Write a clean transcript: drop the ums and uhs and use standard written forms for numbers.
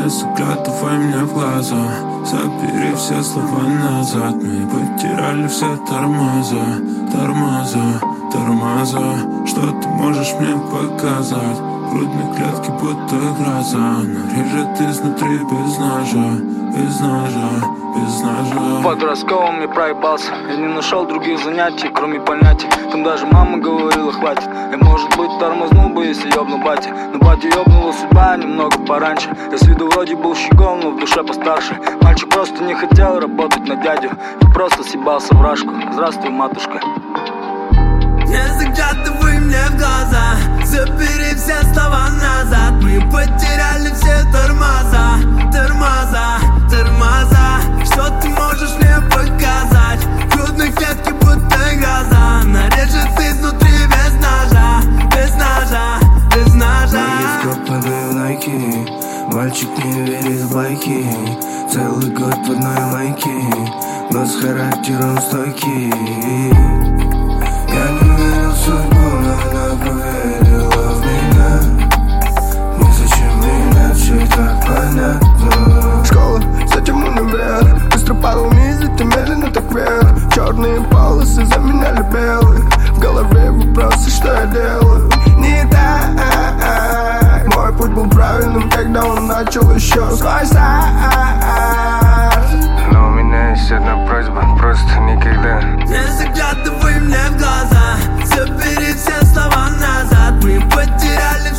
заглядывай мне в глаза, забери все слова назад. Мы потеряли все тормоза, тормоза, тормоза. Что ты можешь мне показать? Грудные клетки будто гроза, нарежет изнутри без ножа, без ножа, без ножа. Подростковым я проебался, я не нашел других занятий, кроме понятий. Там даже мама говорила, хватит. Я, может быть, тормознул бы, если ёбну батя. Но батя ёбнула судьба немного пораньше. Я с виду вроде был щегол, но в душе постарше. Мальчик просто не хотел работать на дядю и просто съебался в рашку. Здравствуй, матушка. Не заглядывай мне в глаза, забери все слова назад. Мы потеряли все тормоза, тормоза, тормоза. Что ты можешь мне показать? Грудные клетки будто гроза, нарежет изнутри без ножа, без ножа, без ножа. Мои скопные лайки, мальчик не верит в байки. Целый год в одной майке, но с характером стойкий. Я не верил в судьбу, но она поверила в меня. Незачем менять, все и так понятно. Школа, затем универ, быстро падал вниз, и ты медленно так вверх. Черные полосы заменяли белые, в голове вопросы, что я делаю. Не так, мой путь был правильным, когда он начал еще свой старт. Но у меня есть одна просьба, просто никогда не заглядывай мне в глаза, забери все слова назад. Мы потеряли